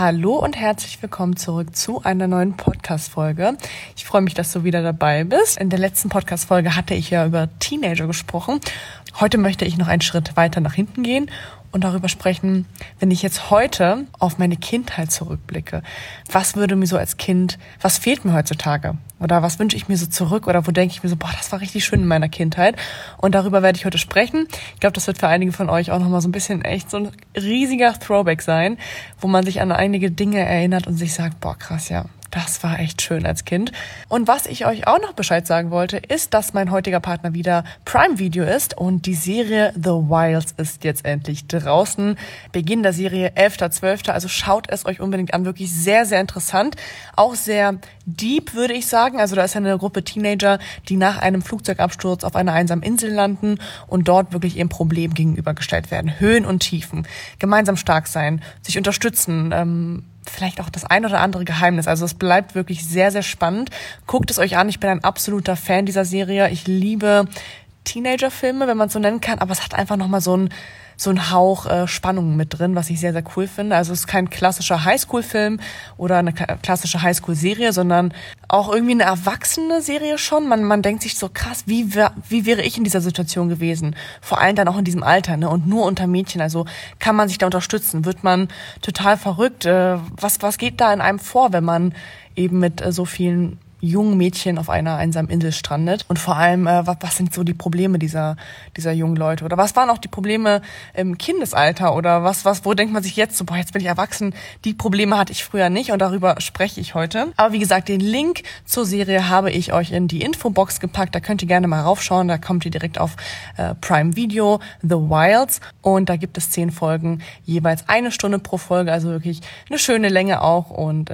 Hallo und herzlich willkommen zurück zu einer neuen Podcast-Folge. Ich freue mich, dass du wieder dabei bist. In der letzten Podcast-Folge hatte ich ja über Teenager gesprochen. Heute möchte ich noch einen Schritt weiter nach hinten gehen und darüber sprechen, wenn ich jetzt heute auf meine Kindheit zurückblicke. Was würde mir so als Kind, was fehlt mir heutzutage? Oder was wünsche ich mir so zurück? Oder wo denke ich mir so, das war richtig schön in meiner Kindheit. Und darüber werde ich heute sprechen. Ich glaube, das wird für einige von euch auch nochmal so ein bisschen echt so ein riesiger Throwback sein, wo man sich an einige Dinge erinnert und sich sagt, krass, ja. Das war echt schön als Kind. Und was ich euch auch noch Bescheid sagen wollte, ist, dass mein heutiger Partner wieder Prime Video ist und die Serie The Wilds ist jetzt endlich draußen. Beginn der Serie 11.12. Also schaut es euch unbedingt an. Wirklich sehr, sehr interessant. Auch sehr deep, würde ich sagen. Also da ist ja eine Gruppe Teenager, die nach einem Flugzeugabsturz auf einer einsamen Insel landen und dort wirklich ihrem Problem gegenübergestellt werden. Höhen und Tiefen. Gemeinsam stark sein, sich unterstützen, vielleicht auch das ein oder andere Geheimnis. Also es bleibt wirklich sehr, sehr spannend. Guckt es euch an. Ich bin ein absoluter Fan dieser Serie. Ich liebe Teenager-Filme, wenn man es so nennen kann. Aber es hat einfach nochmal so ein Hauch Spannung mit drin, was ich sehr, sehr cool finde. Also es ist kein klassischer Highschool-Film oder eine klassische Highschool-Serie, sondern auch irgendwie eine erwachsene Serie schon. Man denkt sich so, krass, wie wäre ich in dieser Situation gewesen? Vor allem dann auch in diesem Alter, ne? Und nur unter Mädchen. Also kann man sich da unterstützen? Wird man total verrückt? Was geht da in einem vor, wenn man eben mit so vielen jungen Mädchen auf einer einsamen Insel strandet? Und vor allem, was sind so die Probleme dieser jungen Leute? Oder was waren auch die Probleme im Kindesalter? Oder wo denkt man sich jetzt so, jetzt bin ich erwachsen, die Probleme hatte ich früher nicht und darüber spreche ich heute. Aber wie gesagt, den Link zur Serie habe ich euch in die Infobox gepackt, da könnt ihr gerne mal raufschauen, da kommt ihr direkt auf Prime Video, The Wilds, und da gibt es 10 Folgen, jeweils 1 Stunde pro Folge, also wirklich eine schöne Länge auch, und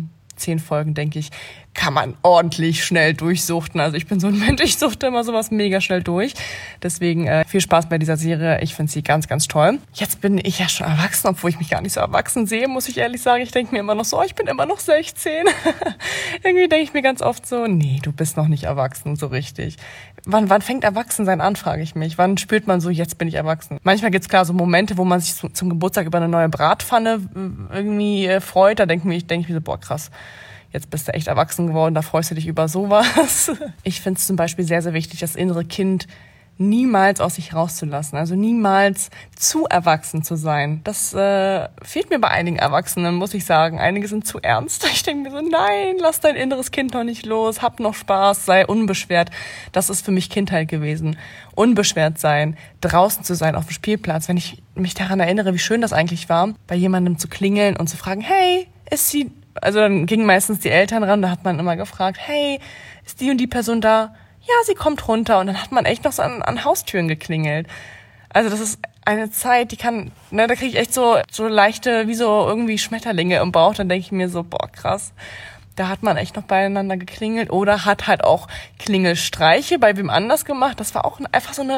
10 Folgen, denke ich, kann man ordentlich schnell durchsuchten. Also ich bin so ein Mensch, ich suchte immer sowas mega schnell durch. Deswegen viel Spaß bei dieser Serie. Ich finde sie ganz, ganz toll. Jetzt bin ich ja schon erwachsen, obwohl ich mich gar nicht so erwachsen sehe, muss ich ehrlich sagen. Ich denke mir immer noch so, ich bin immer noch 16. Irgendwie denke ich mir ganz oft so, nee, du bist noch nicht erwachsen, so richtig. Wann fängt Erwachsensein an, frage ich mich. Wann spürt man so, jetzt bin ich erwachsen? Manchmal gibt's klar so Momente, wo man sich zum Geburtstag über eine neue Bratpfanne irgendwie freut. Da denke ich mir so, krass. Jetzt bist du echt erwachsen geworden, da freust du dich über sowas. Ich finde es zum Beispiel sehr, sehr wichtig, das innere Kind niemals aus sich rauszulassen. Also niemals zu erwachsen zu sein. Das fehlt mir bei einigen Erwachsenen, muss ich sagen. Einige sind zu ernst. Ich denke mir so, nein, lass dein inneres Kind noch nicht los. Hab noch Spaß, sei unbeschwert. Das ist für mich Kindheit gewesen. Unbeschwert sein, draußen zu sein auf dem Spielplatz. Wenn ich mich daran erinnere, wie schön das eigentlich war, bei jemandem zu klingeln und zu fragen, hey, ist sie... Also dann gingen meistens die Eltern ran, da hat man immer gefragt, hey, ist die und die Person da? Ja, sie kommt runter. Und dann hat man echt noch so an Haustüren geklingelt. Also das ist eine Zeit, die kann, da kriege ich echt so leichte, wie so irgendwie Schmetterlinge im Bauch. Dann denke ich mir so, krass. Da hat man echt noch beieinander geklingelt oder hat halt auch Klingelstreiche bei wem anders gemacht. Das war auch einfach so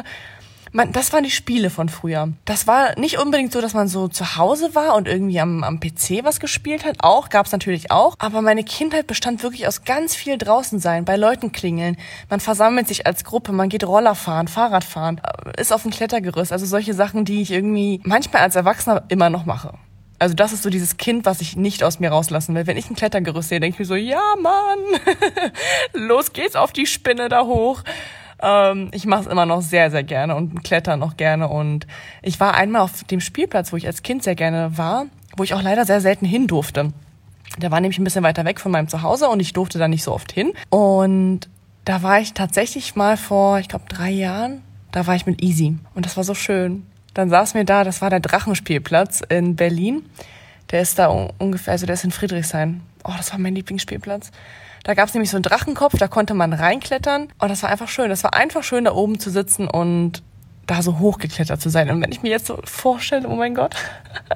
das waren die Spiele von früher. Das war nicht unbedingt so, dass man so zu Hause war und irgendwie am PC was gespielt hat. Gab's natürlich auch. Aber meine Kindheit bestand wirklich aus ganz viel draußen sein, bei Leuten klingeln. Man versammelt sich als Gruppe, man geht Roller fahren, Fahrrad fahren, ist auf dem Klettergerüst. Also solche Sachen, die ich irgendwie manchmal als Erwachsener immer noch mache. Also das ist so dieses Kind, was ich nicht aus mir rauslassen will. Wenn ich ein Klettergerüst sehe, denke ich mir so, ja Mann, los geht's auf die Spinne da hoch. Ich mache es immer noch sehr, sehr gerne und klettern noch gerne. Und ich war einmal auf dem Spielplatz, wo ich als Kind sehr gerne war, wo ich auch leider sehr selten hin durfte. Der war nämlich ein bisschen weiter weg von meinem Zuhause und ich durfte da nicht so oft hin. Und da war ich tatsächlich mal vor, ich glaube 3 Jahren, da war ich mit Easy. Und das war so schön. Dann saßen wir da, das war der Drachenspielplatz in Berlin. Der ist da ungefähr, also der ist in Friedrichshain. Das war mein Lieblingsspielplatz. Da gab es nämlich so einen Drachenkopf, da konnte man reinklettern. Und das war einfach schön. Das war einfach schön, da oben zu sitzen und da so hochgeklettert zu sein. Und wenn ich mir jetzt so vorstelle, oh mein Gott,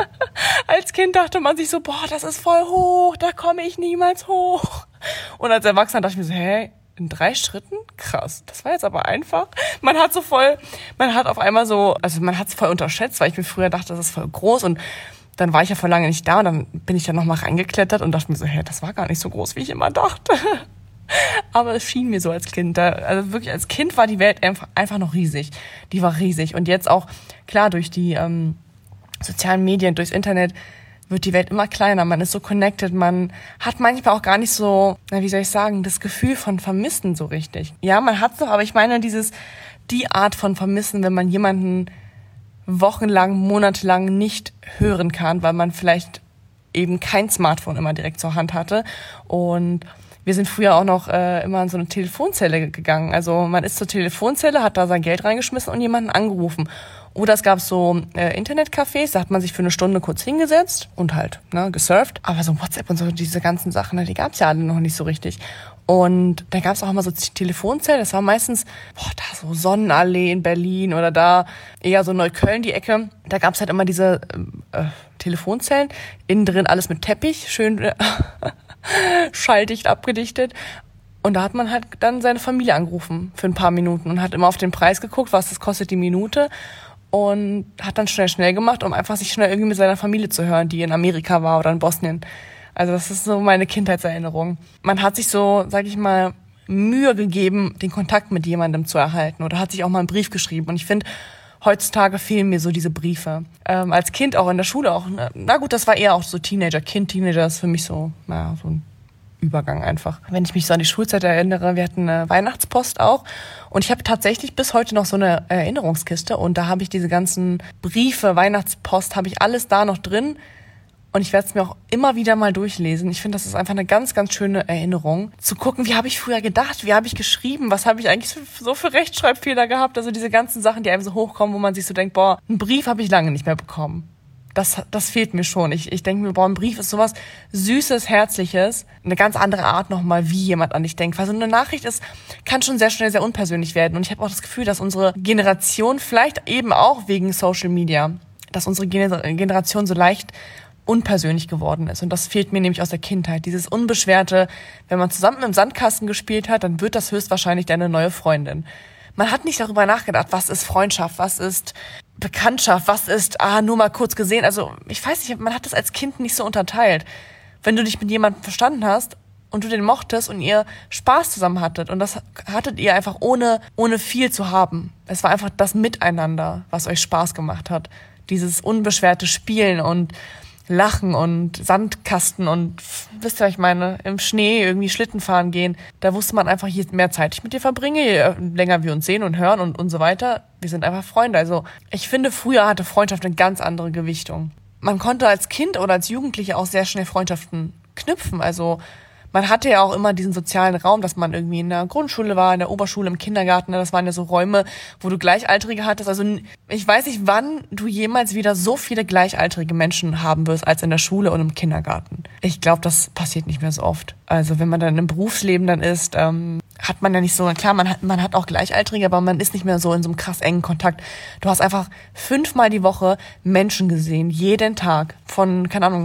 als Kind dachte man sich so, das ist voll hoch, da komme ich niemals hoch. Und als Erwachsener dachte ich mir so, in 3 Schritten? Krass, das war jetzt aber einfach. Man hat auf einmal so, also man hat es voll unterschätzt, weil ich mir früher dachte, das ist voll groß, und dann war ich ja vor lange nicht da und dann bin ich dann nochmal reingeklettert und dachte mir so, das war gar nicht so groß, wie ich immer dachte. Aber es schien mir so als Kind. Also wirklich als Kind war die Welt einfach noch riesig. Die war riesig. Und jetzt auch, klar, durch die sozialen Medien, durchs Internet, wird die Welt immer kleiner, man ist so connected, man hat manchmal auch gar nicht so, das Gefühl von Vermissen so richtig. Ja, man hat's doch, aber ich meine die Art von Vermissen, wenn man jemanden wochenlang, monatelang nicht hören kann, weil man vielleicht eben kein Smartphone immer direkt zur Hand hatte. Und wir sind früher auch noch immer in so eine Telefonzelle gegangen. Also man ist zur Telefonzelle, hat da sein Geld reingeschmissen und jemanden angerufen. Oder es gab so Internetcafés, da hat man sich für eine Stunde kurz hingesetzt und halt gesurft. Aber so WhatsApp und so diese ganzen Sachen, die gab's ja alle noch nicht so richtig. Und da gab's auch immer so Telefonzellen, das war meistens da so Sonnenallee in Berlin oder da eher so Neukölln die Ecke. Da gab's halt immer diese Telefonzellen, innen drin alles mit Teppich, schön schalldicht abgedichtet. Und da hat man halt dann seine Familie angerufen für ein paar Minuten und hat immer auf den Preis geguckt, was das kostet die Minute. Und hat dann schnell gemacht, um einfach sich schnell irgendwie mit seiner Familie zu hören, die in Amerika war oder in Bosnien. Also das ist so meine Kindheitserinnerung. Man hat sich so, sag ich mal, Mühe gegeben, den Kontakt mit jemandem zu erhalten oder hat sich auch mal einen Brief geschrieben. Und ich finde, heutzutage fehlen mir so diese Briefe. Als Kind auch in der Schule auch. Na gut, das war eher auch so Teenager. Teenager ist für mich so ein Übergang einfach. Wenn ich mich so an die Schulzeit erinnere, wir hatten eine Weihnachtspost auch und ich habe tatsächlich bis heute noch so eine Erinnerungskiste und da habe ich diese ganzen Briefe, Weihnachtspost, habe ich alles da noch drin und ich werde es mir auch immer wieder mal durchlesen. Ich finde, das ist einfach eine ganz, ganz schöne Erinnerung. Zu gucken, wie habe ich früher gedacht, wie habe ich geschrieben, was habe ich eigentlich so für Rechtschreibfehler gehabt, also diese ganzen Sachen, die einem so hochkommen, wo man sich so denkt, einen Brief habe ich lange nicht mehr bekommen. Das fehlt mir schon. Ich denke mir, ein Brief ist sowas Süßes, Herzliches. Eine ganz andere Art nochmal, wie jemand an dich denkt. Weil so eine Nachricht kann schon sehr schnell sehr unpersönlich werden. Und ich habe auch das Gefühl, dass unsere Generation, vielleicht eben auch wegen Social Media, dass unsere Generation so leicht unpersönlich geworden ist. Und das fehlt mir nämlich aus der Kindheit. Dieses Unbeschwerte, wenn man zusammen im Sandkasten gespielt hat, dann wird das höchstwahrscheinlich deine neue Freundin. Man hat nicht darüber nachgedacht, was ist Freundschaft, was ist Bekanntschaft, was ist, nur mal kurz gesehen. Also ich weiß nicht, man hat das als Kind nicht so unterteilt. Wenn du dich mit jemandem verstanden hast und du den mochtest und ihr Spaß zusammen hattet und das hattet ihr einfach ohne viel zu haben. Es war einfach das Miteinander, was euch Spaß gemacht hat. Dieses unbeschwerte Spielen und Lachen und Sandkasten und wisst ihr, was ich meine, im Schnee irgendwie Schlitten fahren gehen. Da wusste man einfach, je mehr Zeit ich mit dir verbringe, je länger wir uns sehen und hören und so weiter. Wir sind einfach Freunde. Also ich finde, früher hatte Freundschaft eine ganz andere Gewichtung. Man konnte als Kind oder als Jugendliche auch sehr schnell Freundschaften knüpfen. Also man hatte ja auch immer diesen sozialen Raum, dass man irgendwie in der Grundschule war, in der Oberschule, im Kindergarten. Das waren ja so Räume, wo du Gleichaltrige hattest. Also ich weiß nicht, wann du jemals wieder so viele gleichaltrige Menschen haben wirst als in der Schule und im Kindergarten. Ich glaube, das passiert nicht mehr so oft. Also wenn man dann im Berufsleben dann ist, hat man ja nicht so, klar, man hat auch Gleichaltrige, aber man ist nicht mehr so in so einem krass engen Kontakt. Du hast einfach 5-mal die Woche Menschen gesehen, jeden Tag, von,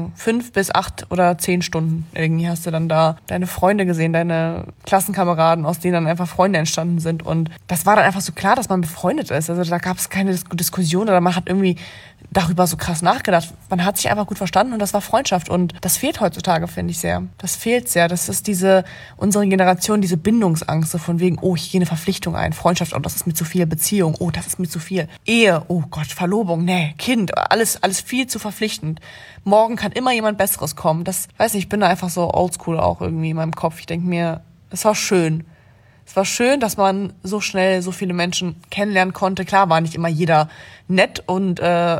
5 bis 8 oder 10 Stunden. Irgendwie hast du dann da deine Freunde gesehen, deine Klassenkameraden, aus denen dann einfach Freunde entstanden sind. Und das war dann einfach so klar, dass man befreundet ist. Also da gab es keine Diskussion oder man hat irgendwie darüber so krass nachgedacht. Man hat sich einfach gut verstanden und das war Freundschaft. Und das fehlt heutzutage, finde ich sehr. Das fehlt sehr. Das ist unsere Generation, diese Bindungsangst, so von wegen, ich gehe eine Verpflichtung ein. Freundschaft, das ist mir zu viel. Beziehung, das ist mir zu viel. Ehe, oh Gott, Verlobung, nee, Kind, alles viel zu verpflichtend. Morgen kann immer jemand Besseres kommen. Das, weiß nicht, ich bin da einfach so oldschool auch irgendwie in meinem Kopf. Ich denke mir, es war schön. Es war schön, dass man so schnell so viele Menschen kennenlernen konnte. Klar war nicht immer jeder nett und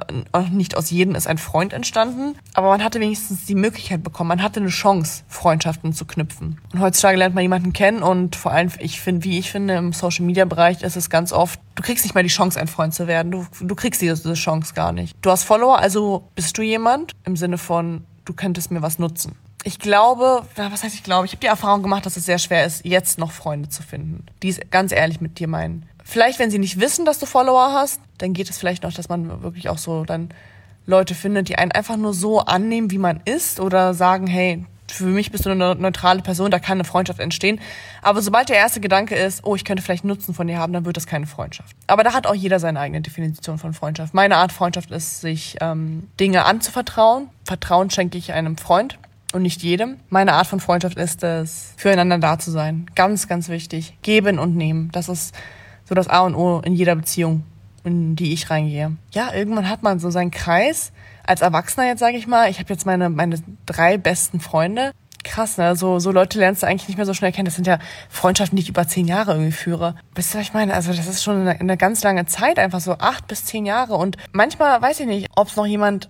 nicht aus jedem ist ein Freund entstanden. Aber man hatte wenigstens die Möglichkeit bekommen. Man hatte eine Chance, Freundschaften zu knüpfen. Und heutzutage lernt man jemanden kennen und vor allem, ich finde, im Social-Media-Bereich ist es ganz oft, du kriegst nicht mal die Chance, ein Freund zu werden. Du kriegst diese Chance gar nicht. Du hast Follower, also bist du jemand im Sinne von, du könntest mir was nutzen. Ich glaube, was heißt ich glaube? Ich habe die Erfahrung gemacht, dass es sehr schwer ist, jetzt noch Freunde zu finden, die es ganz ehrlich mit dir meinen. Vielleicht, wenn sie nicht wissen, dass du Follower hast, dann geht es vielleicht noch, dass man wirklich auch so dann Leute findet, die einen einfach nur so annehmen, wie man ist oder sagen, hey, für mich bist du eine neutrale Person, da kann eine Freundschaft entstehen. Aber sobald der erste Gedanke ist, ich könnte vielleicht Nutzen von dir haben, dann wird das keine Freundschaft. Aber da hat auch jeder seine eigene Definition von Freundschaft. Meine Art Freundschaft ist, sich Dinge anzuvertrauen. Vertrauen schenke ich einem Freund. Und nicht jedem. Meine Art von Freundschaft ist es, füreinander da zu sein. Ganz, ganz wichtig. Geben und nehmen. Das ist so das A und O in jeder Beziehung. in die ich reingehe. Ja, irgendwann hat man so seinen Kreis. Als Erwachsener jetzt, sage ich mal, ich habe jetzt meine 3 besten Freunde. Krass, ne? So Leute lernst du eigentlich nicht mehr so schnell kennen. Das sind ja Freundschaften, die ich über 10 Jahre irgendwie führe. Wisst ihr, was ich meine? Also das ist schon eine ganz lange Zeit, einfach so 8 bis 10 Jahre. Und manchmal weiß ich nicht, ob jemand,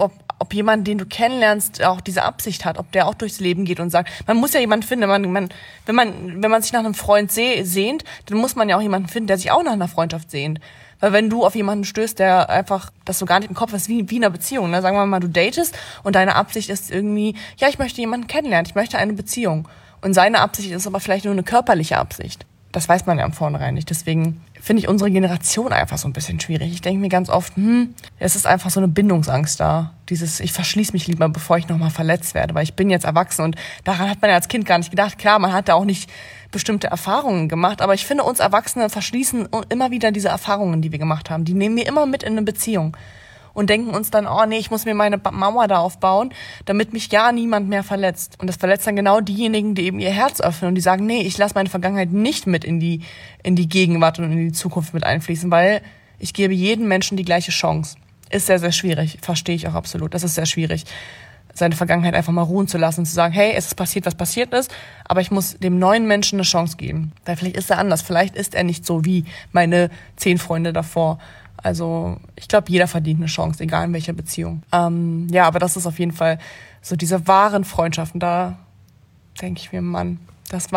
den du kennenlernst, auch diese Absicht hat, ob der auch durchs Leben geht und sagt, man muss ja jemanden finden, wenn man sich nach einem Freund sehnt, dann muss man ja auch jemanden finden, der sich auch nach einer Freundschaft sehnt. Weil wenn du auf jemanden stößt, der einfach das so gar nicht im Kopf ist, wie in einer Beziehung, ne? Sagen wir mal, du datest und deine Absicht ist irgendwie, ja, ich möchte jemanden kennenlernen, ich möchte eine Beziehung. Und seine Absicht ist aber vielleicht nur eine körperliche Absicht. Das weiß man ja im Vornherein nicht. Deswegen finde ich unsere Generation einfach so ein bisschen schwierig. Ich denke mir ganz oft, es ist einfach so eine Bindungsangst da. Ich verschließe mich lieber, bevor ich nochmal verletzt werde, weil ich bin jetzt erwachsen und daran hat man ja als Kind gar nicht gedacht. Klar, man hat da auch nicht bestimmte Erfahrungen gemacht, aber ich finde, uns Erwachsene verschließen immer wieder diese Erfahrungen, die wir gemacht haben. Die nehmen wir immer mit in eine Beziehung und denken uns dann, oh nee, ich muss mir meine Mauer da aufbauen, damit mich ja niemand mehr verletzt. Und das verletzt dann genau diejenigen, die eben ihr Herz öffnen und die sagen, nee, ich lasse meine Vergangenheit nicht mit in die Gegenwart und in die Zukunft mit einfließen, weil ich gebe jedem Menschen die gleiche Chance. Ist sehr, sehr schwierig, verstehe ich auch absolut. Das ist sehr schwierig, seine Vergangenheit einfach mal ruhen zu lassen und zu sagen, hey, es ist passiert, was passiert ist, aber ich muss dem neuen Menschen eine Chance geben. Weil vielleicht ist er anders, vielleicht ist er nicht so wie meine 10 Freunde davor. Also ich glaube, jeder verdient eine Chance, egal in welcher Beziehung. Ja, aber das ist auf jeden Fall so diese wahren Freundschaften. Da denke ich mir, Mann, das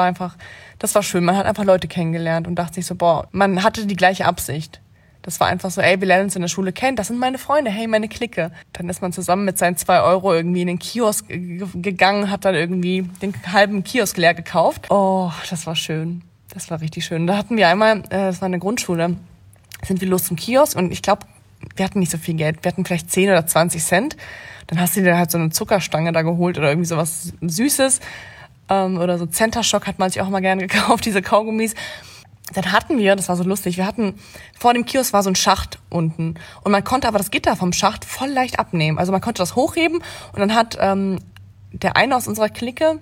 war schön. Man hat einfach Leute kennengelernt und dachte sich so, boah, man hatte die gleiche Absicht. Das war einfach so, ey, wir lernen uns in der Schule kennen, das sind meine Freunde, hey, meine Clique. Dann ist man zusammen mit seinen 2 Euro irgendwie in den Kiosk gegangen, hat dann irgendwie den halben Kiosk leer gekauft. Oh, das war schön. Das war richtig schön. Da hatten wir einmal, das war eine Grundschule, sind wir los zum Kiosk und ich glaube, wir hatten nicht so viel Geld. Wir hatten vielleicht 10 oder 20 Cent. Dann hast du dir halt so eine Zuckerstange da geholt oder irgendwie sowas Süßes. Oder so Center Shock hat man sich auch mal gerne gekauft, diese Kaugummis. Dann hatten wir, das war so lustig, vor dem Kiosk war so ein Schacht unten. Und man konnte aber das Gitter vom Schacht voll leicht abnehmen. Also man konnte das hochheben und dann hat der eine aus unserer Clique,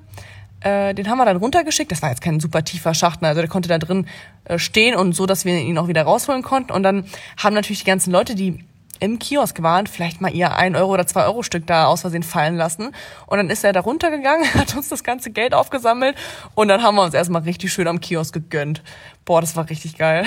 den haben wir dann runtergeschickt. Das war jetzt kein super tiefer Schacht, ne? Also der konnte da drin stehen und so, dass wir ihn auch wieder rausholen konnten. Und dann haben natürlich die ganzen Leute, die im Kiosk waren, vielleicht mal ihr 1 Euro oder 2 Euro Stück da aus Versehen fallen lassen. Und dann ist er da runtergegangen, hat uns das ganze Geld aufgesammelt und dann haben wir uns erstmal richtig schön am Kiosk gegönnt. Boah, das war richtig geil.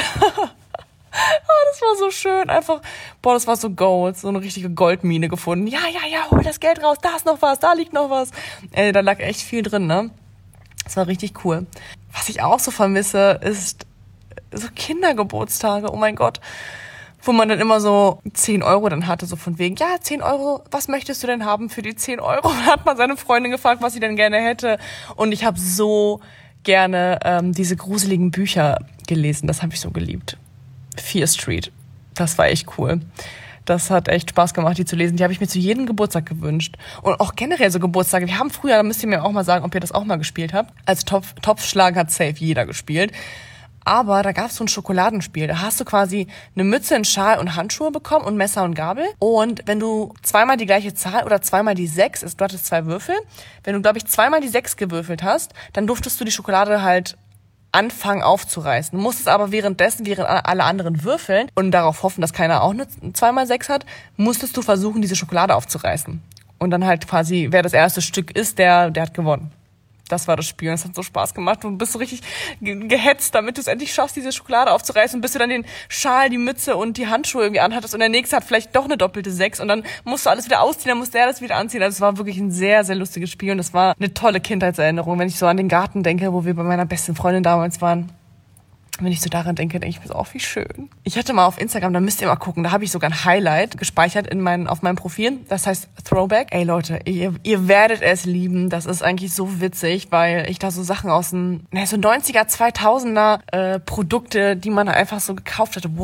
Das war so schön, einfach, boah, das war so Gold, so eine richtige Goldmine gefunden. Ja, hol das Geld raus, da ist noch was, da liegt noch was. Da lag echt viel drin, ne? Das war richtig cool. Was ich auch so vermisse, ist so Kindergeburtstage, oh mein Gott. Wo man dann immer so 10 Euro dann hatte, so von wegen, ja, 10 Euro, was möchtest du denn haben für die 10 Euro? Und dann hat man seine Freundin gefragt, was sie denn gerne hätte. Und ich habe so gerne diese gruseligen Bücher gelesen, das habe ich so geliebt. Fear Street, das war echt cool. Das hat echt Spaß gemacht, die zu lesen. Die habe ich mir zu jedem Geburtstag gewünscht. Und auch generell so Geburtstage. Wir haben früher, da müsst ihr mir auch mal sagen, ob ihr das auch mal gespielt habt. Als Topfschlagen hat safe jeder gespielt. Aber da gab es so ein Schokoladenspiel. Da hast du quasi eine Mütze, einen Schal und Handschuhe bekommen und Messer und Gabel. Und wenn du zweimal die gleiche Zahl oder zweimal die 6, du hattest 2 Würfel. Wenn du, glaube ich, zweimal die 6 gewürfelt hast, dann durftest du die Schokolade halt anfangen aufzureißen. Du musstest aber während alle anderen würfeln und darauf hoffen, dass keiner auch eine 2x6 hat, musstest du versuchen, diese Schokolade aufzureißen. Und dann halt quasi, wer das erste Stück ist, der hat gewonnen. Das war das Spiel und es hat so Spaß gemacht. Du bist so richtig gehetzt, damit du es endlich schaffst, diese Schokolade aufzureißen, bis du dann den Schal, die Mütze und die Handschuhe irgendwie anhattest und der nächste hat vielleicht doch eine doppelte 6 und dann musst du alles wieder ausziehen, dann muss der das wieder anziehen. Also es war wirklich ein sehr, sehr lustiges Spiel und es war eine tolle Kindheitserinnerung. Wenn ich so an den Garten denke, wo wir bei meiner besten Freundin damals waren, wenn ich so daran denke ich mir so, oh, wie schön. Ich hatte mal auf Instagram, da müsst ihr mal gucken, da habe ich sogar ein Highlight gespeichert auf meinem Profil. Das heißt Throwback. Ey Leute, ihr werdet es lieben. Das ist eigentlich so witzig, weil ich da so Sachen aus den so 90er, 2000er Produkte, die man einfach so gekauft hatte.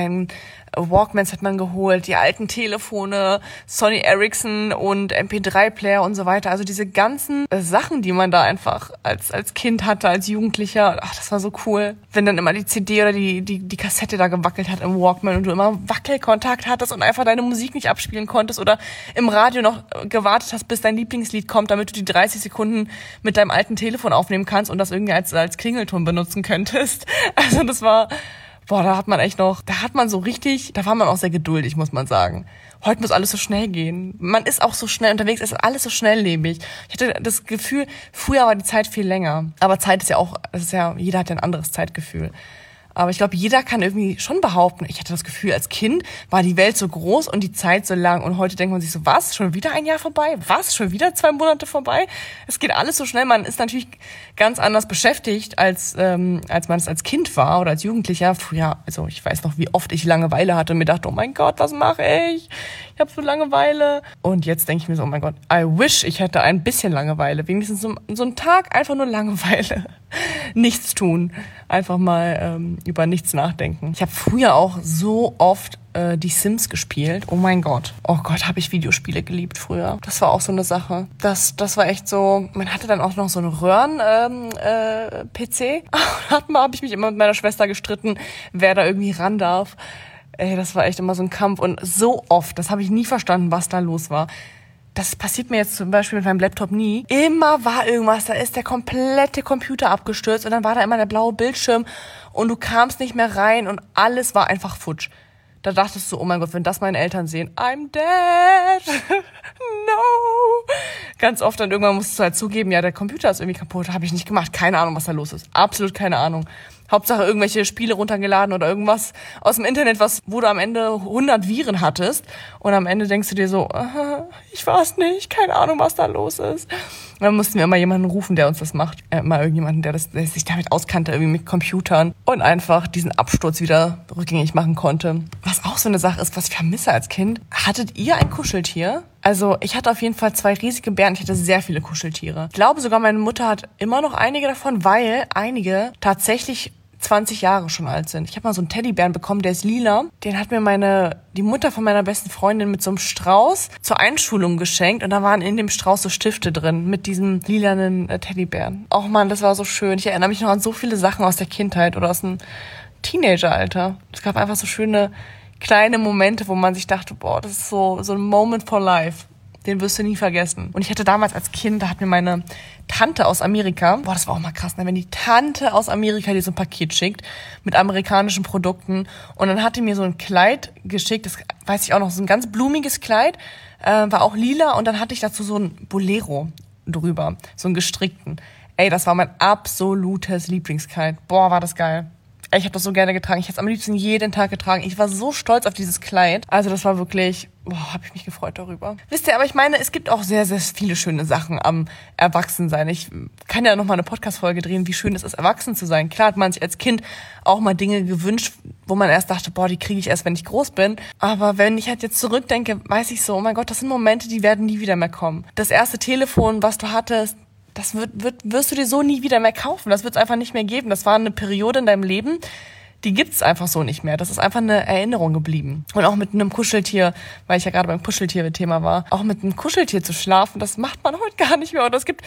Walkmans hat man geholt, die alten Telefone, Sony Ericsson und MP3-Player und so weiter. Also diese ganzen Sachen, die man da einfach als Kind hatte, als Jugendlicher. Ach, das war so cool. Wenn dann immer die CD oder die Kassette da gewackelt hat im Walkman und du immer Wackelkontakt hattest und einfach deine Musik nicht abspielen konntest oder im Radio noch gewartet hast, bis dein Lieblingslied kommt, damit du die 30 Sekunden mit deinem alten Telefon aufnehmen kannst und das irgendwie als Klingelton benutzen könntest. Also das war boah, da hat man so richtig, da war man auch sehr geduldig, muss man sagen. Heute muss alles so schnell gehen. Man ist auch so schnell unterwegs, es ist alles so schnelllebig. Ich hatte das Gefühl, früher war die Zeit viel länger. Aber Zeit jeder hat ja ein anderes Zeitgefühl. Aber ich glaube, jeder kann irgendwie schon behaupten, ich hatte das Gefühl, als Kind war die Welt so groß und die Zeit so lang. Und heute denkt man sich so, was? Schon wieder ein Jahr vorbei? Was? Schon wieder 2 Monate vorbei? Es geht alles so schnell. Man ist natürlich ganz anders beschäftigt, als man es als Kind war oder als Jugendlicher. Früher, also ich weiß noch, wie oft ich Langeweile hatte und mir dachte, oh mein Gott, was mache ich? Ich habe so Langeweile. Und jetzt denke ich mir so, oh mein Gott, I wish ich hätte ein bisschen Langeweile. Wenigstens so einen Tag einfach nur Langeweile. Nichts tun. Einfach mal über nichts nachdenken. Ich habe früher auch so oft die Sims gespielt. Oh mein Gott. Oh Gott, habe ich Videospiele geliebt früher. Das war auch so eine Sache. Das war echt so, man hatte dann auch noch so einen Röhren-PC. Habe ich mich immer mit meiner Schwester gestritten, wer da irgendwie ran darf. Ey, das war echt immer so ein Kampf. Und so oft, das habe ich nie verstanden, was da los war. Das passiert mir jetzt zum Beispiel mit meinem Laptop nie. Immer war irgendwas, da ist der komplette Computer abgestürzt und dann war da immer der blaue Bildschirm und du kamst nicht mehr rein und alles war einfach futsch. Da dachtest du, oh mein Gott, wenn das meine Eltern sehen, I'm dead. No. Ganz oft dann irgendwann musst du halt zugeben, ja, der Computer ist irgendwie kaputt. Habe ich nicht gemacht. Keine Ahnung, was da los ist. Absolut keine Ahnung. Hauptsache irgendwelche Spiele runtergeladen oder irgendwas aus dem Internet, wo du am Ende 100 Viren hattest. Und am Ende denkst du dir so, ich weiß nicht, keine Ahnung, was da los ist. Und dann mussten wir immer jemanden rufen, der uns das macht. Mal irgendjemanden, der sich damit auskannte, irgendwie mit Computern. Und einfach diesen Absturz wieder rückgängig machen konnte. Was auch so eine Sache ist, was ich vermisse als Kind. Hattet ihr ein Kuscheltier? Also ich hatte auf jeden Fall 2 riesige Bären. Ich hatte sehr viele Kuscheltiere. Ich glaube sogar, meine Mutter hat immer noch einige davon, weil einige tatsächlich 20 Jahre schon alt sind. Ich habe mal so einen Teddybären bekommen, der ist lila. Den hat mir die Mutter von meiner besten Freundin mit so einem Strauß zur Einschulung geschenkt. Und da waren in dem Strauß so Stifte drin mit diesem lilanen Teddybären. Och man, das war so schön. Ich erinnere mich noch an so viele Sachen aus der Kindheit oder aus dem Teenageralter. Es gab einfach so schöne kleine Momente, wo man sich dachte, boah, das ist so ein Moment for life. Den wirst du nie vergessen. Und ich hatte damals als Kind, da hat mir meine Tante aus Amerika, boah, das war auch mal krass, ne? Wenn die Tante aus Amerika dir so ein Paket schickt mit amerikanischen Produkten und dann hat die mir so ein Kleid geschickt, das weiß ich auch noch, so ein ganz blumiges Kleid, war auch lila und dann hatte ich dazu so ein Bolero drüber, so einen gestrickten. Ey, das war mein absolutes Lieblingskleid. Boah, war das geil. Ich habe das so gerne getragen. Ich hätte es am liebsten jeden Tag getragen. Ich war so stolz auf dieses Kleid. Also das war wirklich, habe ich mich gefreut darüber. Wisst ihr, aber ich meine, es gibt auch sehr, sehr viele schöne Sachen am Erwachsensein. Ich kann ja noch mal eine Podcast-Folge drehen, wie schön es ist, erwachsen zu sein. Klar hat man sich als Kind auch mal Dinge gewünscht, wo man erst dachte, boah, die kriege ich erst, wenn ich groß bin. Aber wenn ich halt jetzt zurückdenke, weiß ich so, oh mein Gott, das sind Momente, die werden nie wieder mehr kommen. Das erste Telefon, was du hattest, das wirst du dir so nie wieder mehr kaufen. Das wird es einfach nicht mehr geben. Das war eine Periode in deinem Leben, die gibt's einfach so nicht mehr. Das ist einfach eine Erinnerung geblieben. Und auch mit einem Kuscheltier, weil ich ja gerade beim Kuscheltier-Thema war, auch mit einem Kuscheltier zu schlafen, das macht man heute gar nicht mehr. Oder es gibt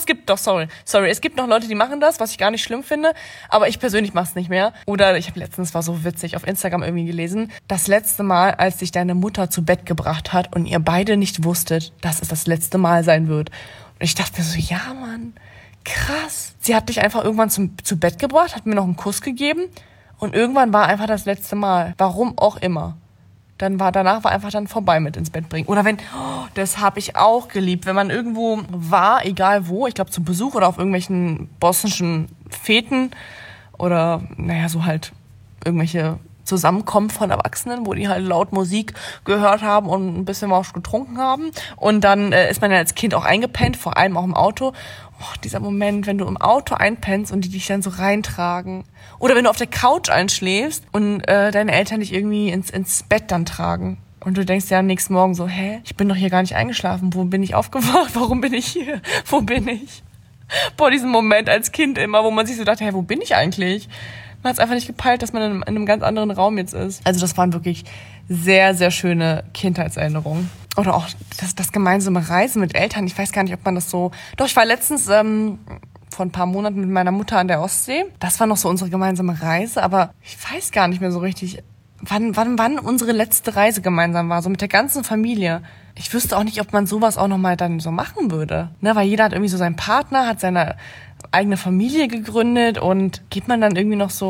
noch Leute, die machen das, was ich gar nicht schlimm finde, aber ich persönlich mache es nicht mehr. Oder ich habe letztens, war so witzig, auf Instagram irgendwie gelesen, das letzte Mal, als dich deine Mutter zu Bett gebracht hat und ihr beide nicht wusstet, dass es das letzte Mal sein wird. Und ich dachte mir so, ja Mann, krass. Sie hat dich einfach irgendwann zu Bett gebracht, hat mir noch einen Kuss gegeben und irgendwann war einfach das letzte Mal. Warum auch immer. Danach war einfach dann vorbei mit ins Bett bringen. Oder das habe ich auch geliebt, wenn man irgendwo war, egal wo, ich glaube zum Besuch oder auf irgendwelchen bosnischen Feten oder so halt irgendwelche Zusammenkommen von Erwachsenen, wo die halt laut Musik gehört haben und ein bisschen was getrunken haben. Und dann ist man ja als Kind auch eingepennt, vor allem auch im Auto. Oh, dieser Moment, wenn du im Auto einpennst und die dich dann so reintragen. Oder wenn du auf der Couch einschläfst und deine Eltern dich irgendwie ins Bett dann tragen. Und du denkst ja am nächsten Morgen so, ich bin doch hier gar nicht eingeschlafen. Wo bin ich aufgewacht? Warum bin ich hier? Wo bin ich? Boah, diesen Moment als Kind immer, wo man sich so dachte, wo bin ich eigentlich? Man hat es einfach nicht gepeilt, dass man in einem ganz anderen Raum jetzt ist. Also das waren wirklich sehr, sehr schöne Kindheitserinnerungen. Oder auch das gemeinsame Reisen mit Eltern. Ich weiß gar nicht, ob man das so... Doch, ich war letztens vor ein paar Monaten mit meiner Mutter an der Ostsee. Das war noch so unsere gemeinsame Reise. Aber ich weiß gar nicht mehr so richtig, wann unsere letzte Reise gemeinsam war. So mit der ganzen Familie. Ich wüsste auch nicht, ob man sowas auch nochmal dann so machen würde. Ne, weil jeder hat irgendwie so seinen Partner, hat seine eigene Familie gegründet und geht man dann irgendwie noch so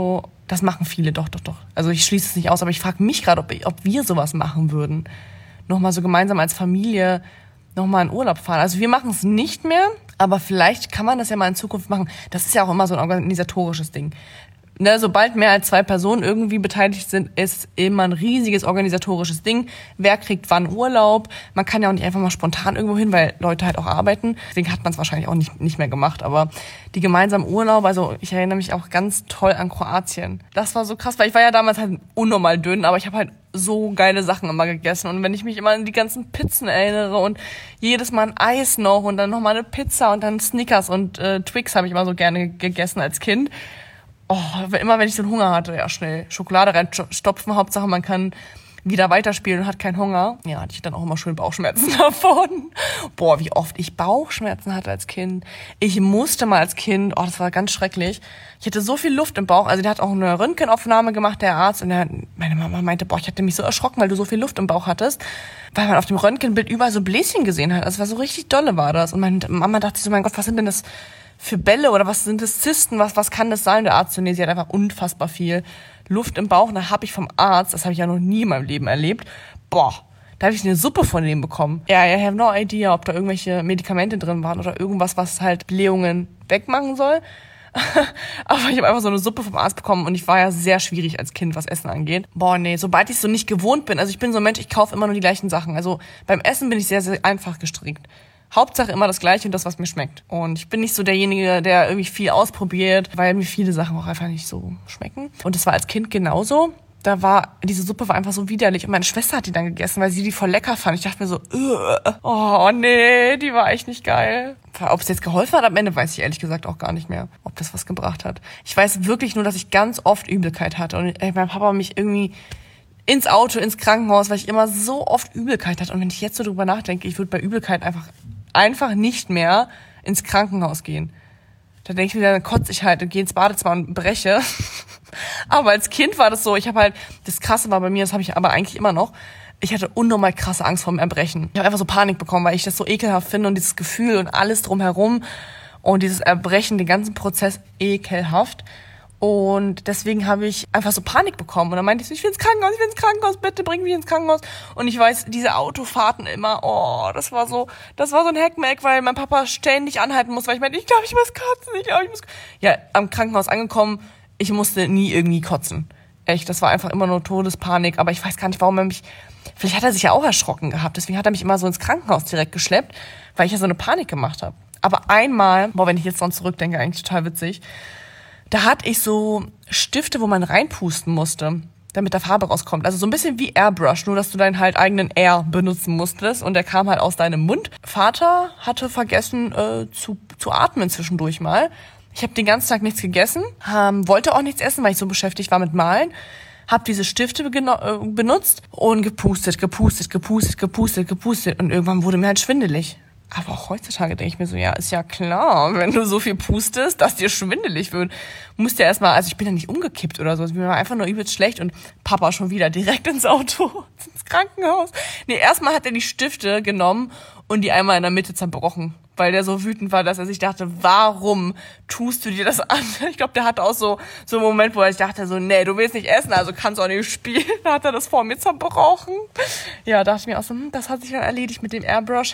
Das machen viele, doch. Also ich schließe es nicht aus, aber ich frage mich gerade, ob wir sowas machen würden. Nochmal so gemeinsam als Familie nochmal in Urlaub fahren. Also wir machen es nicht mehr, aber vielleicht kann man das ja mal in Zukunft machen. Das ist ja auch immer so ein organisatorisches Ding. Ne, sobald mehr als 2 Personen irgendwie beteiligt sind, ist immer ein riesiges organisatorisches Ding. Wer kriegt wann Urlaub? Man kann ja auch nicht einfach mal spontan irgendwo hin, weil Leute halt auch arbeiten. Deswegen hat man es wahrscheinlich auch nicht mehr gemacht. Aber die gemeinsamen Urlaub, also ich erinnere mich auch ganz toll an Kroatien. Das war so krass, weil ich war ja damals halt unnormal dünn, aber ich habe halt so geile Sachen immer gegessen. Und wenn ich mich immer an die ganzen Pizzen erinnere und jedes Mal ein Eis noch und dann nochmal eine Pizza und dann Snickers und Twix habe ich immer so gerne gegessen als Kind. Oh, immer wenn ich so einen Hunger hatte, ja schnell Schokolade reinstopfen, Hauptsache man kann wieder weiterspielen und hat keinen Hunger. Ja, hatte ich dann auch immer schön Bauchschmerzen davon. Boah, wie oft ich Bauchschmerzen hatte als Kind. Ich musste mal als Kind, das war ganz schrecklich. Ich hatte so viel Luft im Bauch, also der hat auch eine Röntgenaufnahme gemacht, der Arzt, und meine Mama meinte, ich hatte mich so erschrocken, weil du so viel Luft im Bauch hattest, weil man auf dem Röntgenbild überall so Bläschen gesehen hat. Also es war so richtig dolle war das. Und meine Mama dachte so, mein Gott, was sind denn das für Bälle oder was sind das Zysten, was kann das sein? Der Arzt, nee, sie hat einfach unfassbar viel Luft im Bauch. Und da habe ich vom Arzt, das habe ich ja noch nie in meinem Leben erlebt, da habe ich eine Suppe von dem bekommen. Ja, I have no idea, ob da irgendwelche Medikamente drin waren oder irgendwas, was halt Blähungen wegmachen soll. Aber ich habe einfach so eine Suppe vom Arzt bekommen und ich war ja sehr schwierig als Kind, was Essen angeht. Nee, sobald ich so nicht gewohnt bin, also ich bin so ein Mensch, ich kaufe immer nur die gleichen Sachen. Also beim Essen bin ich sehr, sehr einfach gestrickt. Hauptsache immer das Gleiche und das, was mir schmeckt. Und ich bin nicht so derjenige, der irgendwie viel ausprobiert, weil mir viele Sachen auch einfach nicht so schmecken. Und das war als Kind genauso. Diese Suppe war einfach so widerlich. Und meine Schwester hat die dann gegessen, weil sie die voll lecker fand. Ich dachte mir so, oh nee, die war echt nicht geil. Ob es jetzt geholfen hat am Ende, weiß ich ehrlich gesagt auch gar nicht mehr, ob das was gebracht hat. Ich weiß wirklich nur, dass ich ganz oft Übelkeit hatte. Und mein Papa mich irgendwie ins Auto, ins Krankenhaus, weil ich immer so oft Übelkeit hatte. Und wenn ich jetzt so drüber nachdenke, ich würde bei Übelkeit einfach nicht mehr ins Krankenhaus gehen. Da denke ich mir, dann kotze ich halt und gehe ins Badezimmer und breche. Aber als Kind war das so, das Krasse war bei mir, das habe ich aber eigentlich immer noch, ich hatte unnormal krasse Angst vor dem Erbrechen. Ich habe einfach so Panik bekommen, weil ich das so ekelhaft finde und dieses Gefühl und alles drumherum und dieses Erbrechen, den ganzen Prozess ekelhaft. Und deswegen habe ich einfach so Panik bekommen. Und dann meinte ich so, ich will ins Krankenhaus, bitte bring mich ins Krankenhaus. Und ich weiß, diese Autofahrten immer, das war so ein Heckmeck, weil mein Papa ständig anhalten muss, weil ich meinte, ich glaube, ich muss kotzen, Ja, am Krankenhaus angekommen, ich musste nie irgendwie kotzen. Echt, das war einfach immer nur Todespanik. Aber ich weiß gar nicht, warum vielleicht hat er sich ja auch erschrocken gehabt. Deswegen hat er mich immer so ins Krankenhaus direkt geschleppt, weil ich ja so eine Panik gemacht habe. Aber einmal, wenn ich jetzt dran zurückdenke, eigentlich total witzig, da hatte ich so Stifte, wo man reinpusten musste, damit da Farbe rauskommt. Also so ein bisschen wie Airbrush, nur dass du deinen halt eigenen Air benutzen musstest und der kam halt aus deinem Mund. Vater hatte vergessen zu atmen zwischendurch mal. Ich habe den ganzen Tag nichts gegessen, wollte auch nichts essen, weil ich so beschäftigt war mit Malen. Hab diese Stifte benutzt und gepustet. Und irgendwann wurde mir halt schwindelig. Aber auch heutzutage denke ich mir so, ja, ist ja klar, wenn du so viel pustest, dass dir schwindelig wird. Musst ja erstmal, also ich bin ja nicht umgekippt oder so, mir war einfach nur übelst schlecht und Papa schon wieder direkt ins Auto, ins Krankenhaus. Nee, erstmal hat er die Stifte genommen und die einmal in der Mitte zerbrochen, weil der so wütend war, dass er sich dachte, warum tust du dir das an? Ich glaube, der hatte auch so einen Moment, wo er sich dachte so, nee, du willst nicht essen, also kannst du auch nicht spielen. Da hat er das vor mir zerbrochen. Ja, dachte ich mir auch so, das hat sich dann erledigt mit dem Airbrush.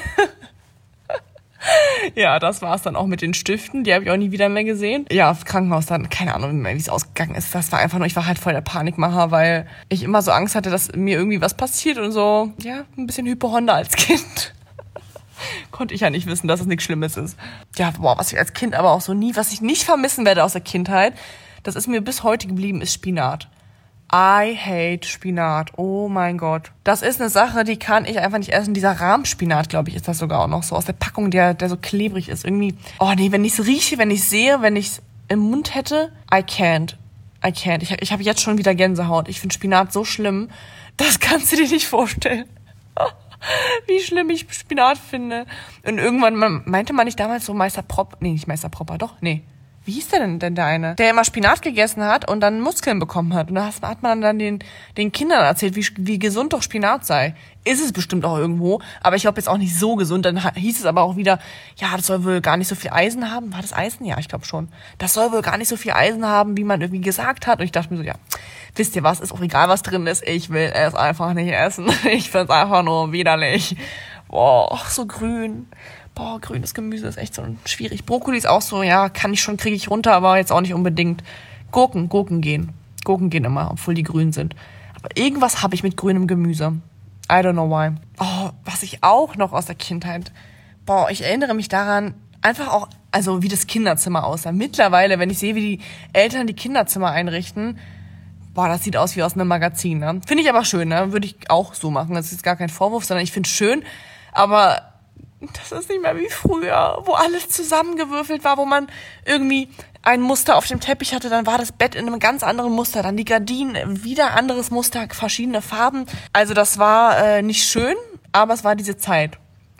Ja, das war's dann auch mit den Stiften. Die habe ich auch nie wieder mehr gesehen. Ja, aufs Krankenhaus dann, keine Ahnung, wie es ausgegangen ist. Das war einfach nur, ich war halt voll der Panikmacher, weil ich immer so Angst hatte, dass mir irgendwie was passiert und so, ja, ein bisschen Hypochonder als Kind. Konnte ich ja nicht wissen, dass es nichts Schlimmes ist. Ja, was ich als Kind aber auch so was ich nicht vermissen werde aus der Kindheit, das ist mir bis heute geblieben, ist Spinat. I hate Spinat. Oh mein Gott. Das ist eine Sache, die kann ich einfach nicht essen. Dieser Rahmspinat, glaube ich, ist das sogar auch noch so aus der Packung, der so klebrig ist. Irgendwie, nee, wenn ich es rieche, wenn ich es sehe, wenn ich es im Mund hätte, I can't. Ich habe jetzt schon wieder Gänsehaut. Ich finde Spinat so schlimm, das kannst du dir nicht vorstellen. Wie schlimm ich Spinat finde. Und irgendwann meinte man nicht damals so Meister Propper, wie hieß denn der eine? Der immer Spinat gegessen hat und dann Muskeln bekommen hat. Und da hat man dann den Kindern erzählt, wie gesund doch Spinat sei. Ist es bestimmt auch irgendwo, aber ich glaube jetzt auch nicht so gesund. Dann hieß es aber auch wieder, ja, das soll wohl gar nicht so viel Eisen haben. War das Eisen? Ja, ich glaube schon. Das soll wohl gar nicht so viel Eisen haben, wie man irgendwie gesagt hat. Und ich dachte mir so, ja, wisst ihr was, ist auch egal, was drin ist. Ich will es einfach nicht essen. Ich find's einfach nur widerlich. Boah, so grün. Boah, grünes Gemüse ist echt so schwierig. Brokkoli ist auch so, ja, kriege ich runter, aber jetzt auch nicht unbedingt. Gurken gehen. Gurken gehen immer, obwohl die grün sind. Aber irgendwas habe ich mit grünem Gemüse. I don't know why. Oh, was ich auch noch aus der Kindheit, ich erinnere mich daran, einfach auch, also wie das Kinderzimmer aussah. Mittlerweile, wenn ich sehe, wie die Eltern die Kinderzimmer einrichten, das sieht aus wie aus einem Magazin, ne? Finde ich aber schön, ne? Würde ich auch so machen. Das ist gar kein Vorwurf, sondern ich finde es schön, aber das ist nicht mehr wie früher, wo alles zusammengewürfelt war, wo man irgendwie ein Muster auf dem Teppich hatte, dann war das Bett in einem ganz anderen Muster, dann die Gardinen, wieder anderes Muster, verschiedene Farben. Also das war nicht schön, aber es war diese Zeit.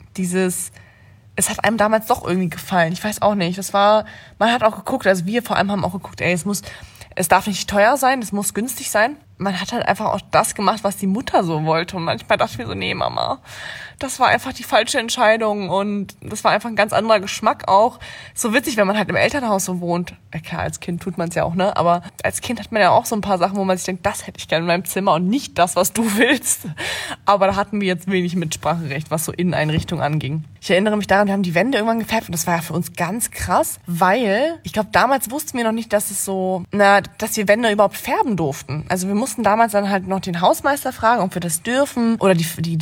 Es hat einem damals doch irgendwie gefallen. Ich weiß auch nicht. Man hat auch geguckt, also wir vor allem haben auch geguckt, es darf nicht teuer sein, es muss günstig sein. Man hat halt einfach auch das gemacht, was die Mutter so wollte. Und manchmal dachte ich mir so, nee, Mama, das war einfach die falsche Entscheidung. Und das war einfach ein ganz anderer Geschmack auch. So witzig, wenn man halt im Elternhaus so wohnt. Ja klar, als Kind tut man es ja auch, ne? Aber als Kind hat man ja auch so ein paar Sachen, wo man sich denkt, das hätte ich gerne in meinem Zimmer und nicht das, was du willst. Aber da hatten wir jetzt wenig Mitspracherecht, was so Inneneinrichtung anging. Ich erinnere mich daran, wir haben die Wände irgendwann gefärbt und das war ja für uns ganz krass, weil ich glaube, damals wussten wir noch nicht, dass wir Wände überhaupt färben durften. Also wir mussten damals dann halt noch den Hausmeister fragen, ob wir das dürfen. Oder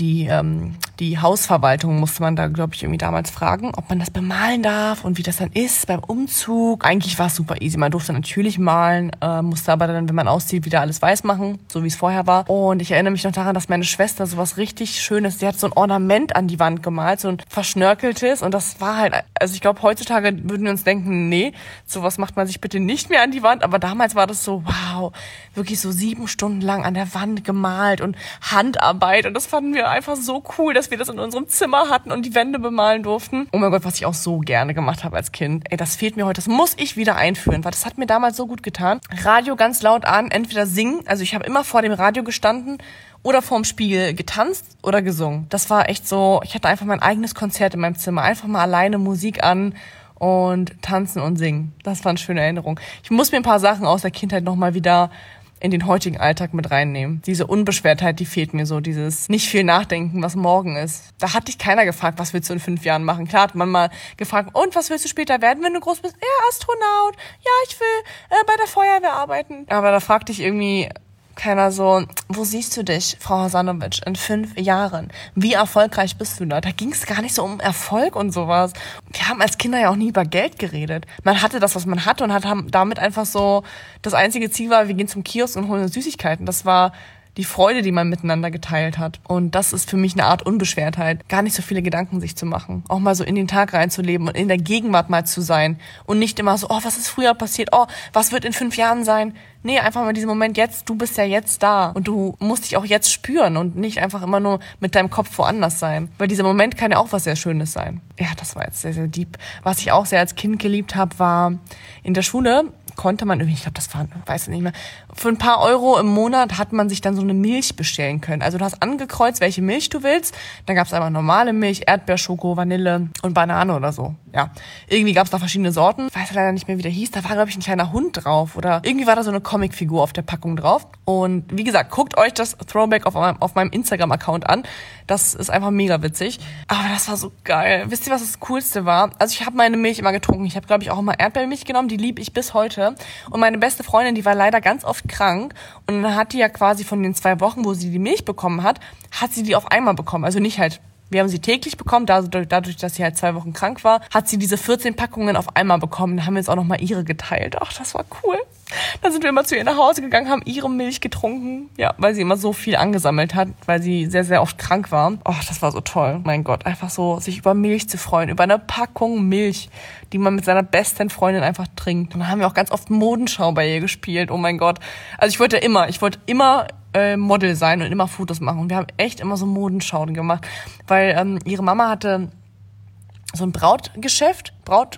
die Hausverwaltung musste man da, glaube ich, irgendwie damals fragen, ob man das bemalen darf und wie das dann ist beim Umzug. Eigentlich war es super easy. Man durfte natürlich malen, musste aber dann, wenn man auszieht, wieder alles weiß machen, so wie es vorher war. Und ich erinnere mich noch daran, dass meine Schwester sowas richtig Schönes, sie hat so ein Ornament an die Wand gemalt, so ein verschnörkeltes. Und das war halt, also ich glaube, heutzutage würden wir uns denken, nee, sowas macht man sich bitte nicht mehr an die Wand. Aber damals war das so, wow, wirklich so 7 Stunden lang an der Wand gemalt und Handarbeit. Und das fanden wir einfach so cool, dass wir das in unserem Zimmer hatten und die Wände bemalen durften. Oh mein Gott, was ich auch so gerne gemacht habe als Kind. Ey, das fehlt mir heute. Das muss ich wieder einführen, weil das hat mir damals so gut getan. Radio ganz laut an, entweder singen. Also ich habe immer vor dem Radio gestanden oder vorm Spiegel getanzt oder gesungen. Das war echt so, ich hatte einfach mein eigenes Konzert in meinem Zimmer. Einfach mal alleine Musik an und tanzen und singen. Das war eine schöne Erinnerung. Ich muss mir ein paar Sachen aus der Kindheit nochmal wieder in den heutigen Alltag mit reinnehmen. Diese Unbeschwertheit, die fehlt mir so, dieses nicht viel nachdenken, was morgen ist. Da hat dich keiner gefragt, was willst du in 5 Jahren machen. Klar hat man mal gefragt, und was willst du später werden, wenn du groß bist? Ja, Astronaut. Ja, ich will bei der Feuerwehr arbeiten. Aber da fragt dich irgendwie keiner so, wo siehst du dich, Frau Hasanovic, in 5 Jahren? Wie erfolgreich bist du da? Da ging es gar nicht so um Erfolg und sowas. Wir haben als Kinder ja auch nie über Geld geredet. Man hatte das, was man hatte und haben damit einfach so, das einzige Ziel war, wir gehen zum Kiosk und holen uns Süßigkeiten. Das war die Freude, die man miteinander geteilt hat. Und das ist für mich eine Art Unbeschwertheit. Gar nicht so viele Gedanken sich zu machen. Auch mal so in den Tag reinzuleben und in der Gegenwart mal zu sein. Und nicht immer so, was ist früher passiert? Was wird in 5 Jahren sein? Nee, einfach mal diesen Moment jetzt. Du bist ja jetzt da. Und du musst dich auch jetzt spüren und nicht einfach immer nur mit deinem Kopf woanders sein. Weil dieser Moment kann ja auch was sehr Schönes sein. Ja, das war jetzt sehr, sehr deep. Was ich auch sehr als Kind geliebt habe, war in der Schule konnte man irgendwie, ich glaube, das war, weiß ich nicht mehr, für ein paar Euro im Monat hat man sich dann so eine Milch bestellen können. Also du hast angekreuzt, welche Milch du willst. Dann gab es einfach normale Milch, Erdbeer, Schoko, Vanille und Banane oder so. Ja, irgendwie gab es da verschiedene Sorten. Ich weiß leider nicht mehr, wie der hieß. Da war, glaube ich, ein kleiner Hund drauf oder irgendwie war da so eine Comicfigur auf der Packung drauf. Und wie gesagt, guckt euch das Throwback auf meinem Instagram-Account an. Das ist einfach mega witzig. Aber das war so geil. Wisst ihr, was das Coolste war? Also ich habe meine Milch immer getrunken. Ich habe, glaube ich, auch immer Erdbeermilch genommen. Die liebe ich bis heute. Und meine beste Freundin, die war leider ganz oft krank. Und dann hat die ja quasi von den 2 Wochen, wo sie die Milch bekommen hat sie die auf einmal bekommen. Also nicht halt, wir haben sie täglich bekommen. Dadurch, dass sie halt 2 Wochen krank war, hat sie diese 14 Packungen auf einmal bekommen. Dann haben wir jetzt auch nochmal ihre geteilt. Ach, das war cool. Dann sind wir immer zu ihr nach Hause gegangen, haben ihre Milch getrunken. Ja, weil sie immer so viel angesammelt hat, weil sie sehr, sehr oft krank war. Oh, das war so toll. Mein Gott, einfach so sich über Milch zu freuen. Über eine Packung Milch, die man mit seiner besten Freundin einfach trinkt. Und dann haben wir auch ganz oft Modenschau bei ihr gespielt. Oh mein Gott. Also ich wollte immer Model sein und immer Fotos machen. Und wir haben echt immer so Modenschauen gemacht. Weil ihre Mama hatte so ein Brautgeschäft,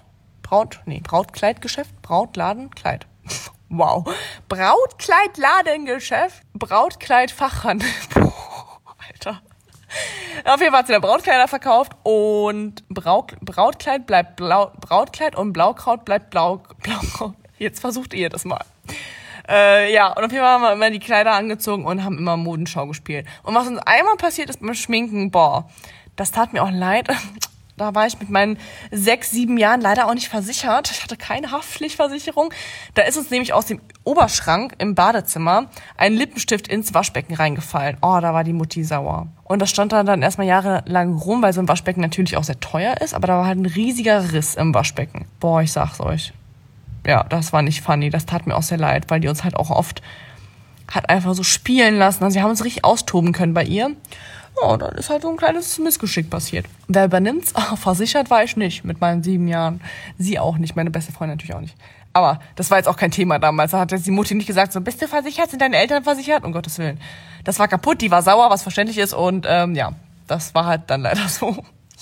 Brautkleidgeschäft, Brautladenkleid. Wow. Brautkleidladengeschäft, Brautkleidfachhandel. Alter. Auf jeden Fall hat sie da Brautkleider verkauft und Brautkleid bleibt Brautkleid und Blaukraut bleibt Blaukraut. Jetzt versucht ihr das mal. Ja, und auf jeden Fall haben wir immer die Kleider angezogen und haben immer Modenschau gespielt. Und was uns einmal passiert ist beim Schminken, das tat mir auch leid. Da war ich mit meinen 6, 7 Jahren leider auch nicht versichert. Ich hatte keine Haftpflichtversicherung. Da ist uns nämlich aus dem Oberschrank im Badezimmer ein Lippenstift ins Waschbecken reingefallen. Oh, da war die Mutti sauer. Und das stand dann erstmal jahrelang rum, weil so ein Waschbecken natürlich auch sehr teuer ist. Aber da war halt ein riesiger Riss im Waschbecken. Ich sag's euch. Ja, das war nicht funny. Das tat mir auch sehr leid, weil die uns halt auch oft hat einfach so spielen lassen. Also sie haben uns richtig austoben können bei ihr. Ja, dann ist halt so ein kleines Missgeschick passiert. Wer übernimmt's? Versichert war ich nicht mit meinen 7 Jahren. Sie auch nicht, meine beste Freundin natürlich auch nicht. Aber das war jetzt auch kein Thema damals. Da hat jetzt die Mutti nicht gesagt, so, bist du versichert? Sind deine Eltern versichert? Um Gottes Willen. Das war kaputt, die war sauer, was verständlich ist. Und ja, das war halt dann leider so.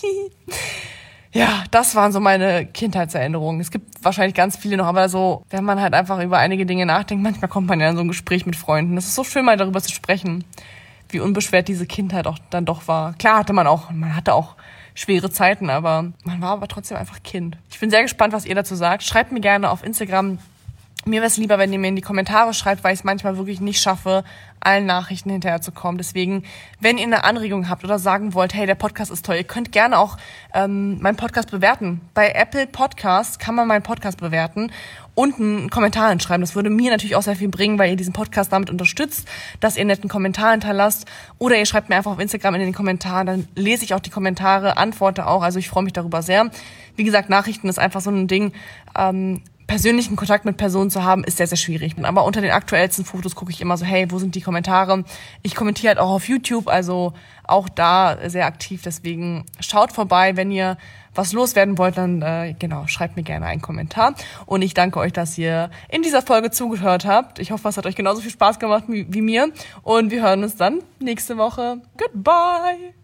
Ja, das waren so meine Kindheitserinnerungen. Es gibt wahrscheinlich ganz viele noch, aber so, wenn man halt einfach über einige Dinge nachdenkt, manchmal kommt man ja in so ein Gespräch mit Freunden. Das ist so schön, mal darüber zu sprechen, wie unbeschwert diese Kindheit auch dann doch war. Klar man hatte auch schwere Zeiten, aber man war aber trotzdem einfach Kind. Ich bin sehr gespannt, was ihr dazu sagt. Schreibt mir gerne auf Instagram. Mir wäre es lieber, wenn ihr mir in die Kommentare schreibt, weil ich es manchmal wirklich nicht schaffe, allen Nachrichten hinterherzukommen. Deswegen, wenn ihr eine Anregung habt oder sagen wollt, hey, der Podcast ist toll, ihr könnt gerne auch meinen Podcast bewerten. Bei Apple Podcasts kann man meinen Podcast bewerten und einen Kommentar hinschreiben. Das würde mir natürlich auch sehr viel bringen, weil ihr diesen Podcast damit unterstützt, dass ihr einen netten Kommentar hinterlasst. Oder ihr schreibt mir einfach auf Instagram in den Kommentaren, dann lese ich auch die Kommentare, antworte auch. Also ich freue mich darüber sehr. Wie gesagt, Nachrichten ist einfach so ein Ding, persönlichen Kontakt mit Personen zu haben, ist sehr, sehr schwierig. Aber unter den aktuellsten Fotos gucke ich immer so, hey, wo sind die Kommentare? Ich kommentiere halt auch auf YouTube, also auch da sehr aktiv. Deswegen schaut vorbei, wenn ihr was loswerden wollt, dann schreibt mir gerne einen Kommentar. Und ich danke euch, dass ihr in dieser Folge zugehört habt. Ich hoffe, es hat euch genauso viel Spaß gemacht wie mir. Und wir hören uns dann nächste Woche. Goodbye!